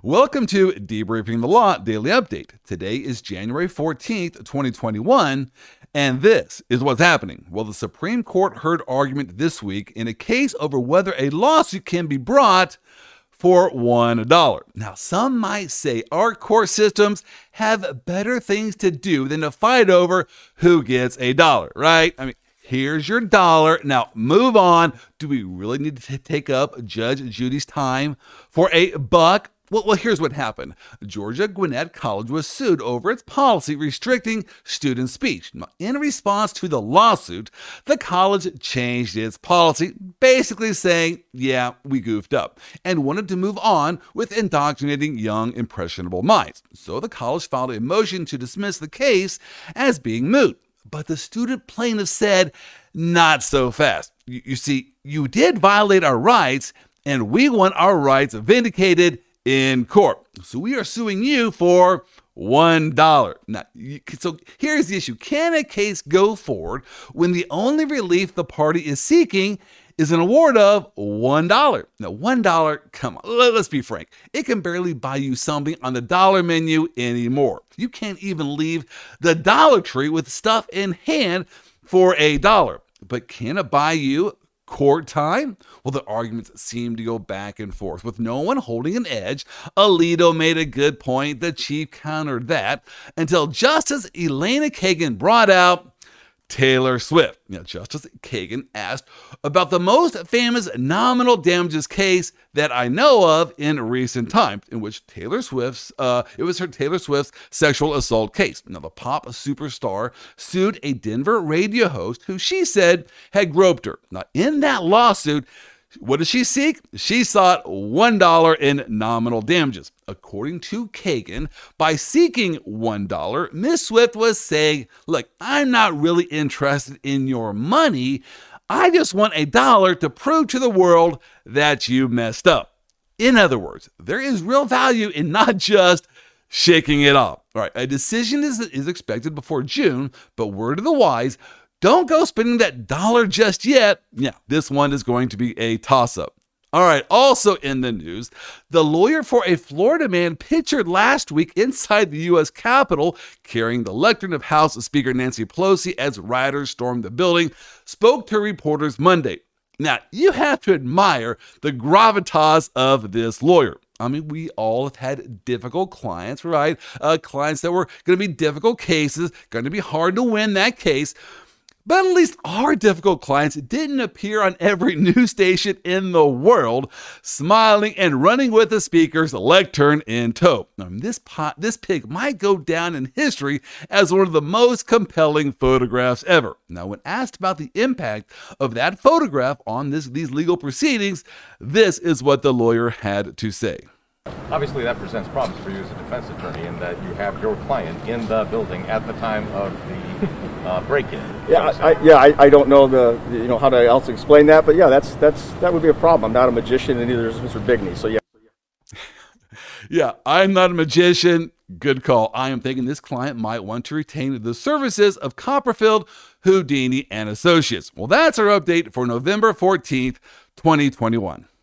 Welcome to Debriefing the Law Daily Update. Today is January 14th, 2021, and this is what's happening. Well, the Supreme Court heard argument this week in a case over whether a lawsuit can be brought for $1. Now, some might say our court systems have better things to do than to fight over who gets a dollar, right? I mean, here's your dollar. Now, move on. Do we really need to take up Judge Judy's time for a buck? Well, here's what happened. Georgia Gwinnett College was sued over its policy restricting student speech. Now, in response to the lawsuit, the college changed its policy, basically saying, yeah, we goofed up, and wanted to move on with indoctrinating young, impressionable minds. So the college filed a motion to dismiss the case as being moot. But the student plaintiff said, not so fast. You see, you did violate our rights, and we want our rights vindicated in court. So we are suing you for $1. Now, so here's the issue. Can a case go forward when the only relief the party is seeking is an award of $1? Now, $1, come on, let's be frank. It can barely buy you something on the dollar menu anymore. You can't even leave the Dollar Tree with stuff in hand for $1. But can it buy you court time? Well, the arguments seem to go back and forth with no one holding an edge. Alito made a good point. The chief countered that until Justice Elena Kagan brought out Taylor Swift. Now, Justice Kagan asked about the most famous nominal damages case that I know of in recent times, in which Taylor Swift's sexual assault case. Now, the pop superstar sued a Denver radio host who she said had groped her. Now, in that lawsuit, what did she seek? She sought $1 in nominal damages. According to Kagan, by seeking $1, Ms. Swift was saying, look, I'm not really interested in your money. I just want $1 to prove to the world that you messed up. In other words, there is real value in not just shaking it off. All right, a decision is expected before June, but word of the wise, don't go spending that dollar just yet. Yeah, this one is going to be a toss-up. All right, also in the news, the lawyer for a Florida man pictured last week inside the U.S. Capitol carrying the lectern of House Speaker Nancy Pelosi as rioters stormed the building, spoke to reporters Monday. Now, you have to admire the gravitas of this lawyer. I mean, we all have had difficult clients, right? Clients that were going to be difficult cases, going to be hard to win that case. But at least our difficult clients didn't appear on every news station in the world, smiling and running with the speaker's lectern in tow. Now, this pig might go down in history as one of the most compelling photographs ever. Now, when asked about the impact of that photograph on these legal proceedings, this is what the lawyer had to say. Obviously, that presents problems for you as a defense attorney in that you have your client in the building at the time of the break-in. I don't know how to else explain that, but yeah, that would be a problem. I'm not a magician, and neither is Mr. Bigney. So yeah. Yeah, I'm not a magician. Good call. I am thinking this client might want to retain the services of Copperfield, Houdini, and Associates. Well, that's our update for November 14th, 2021.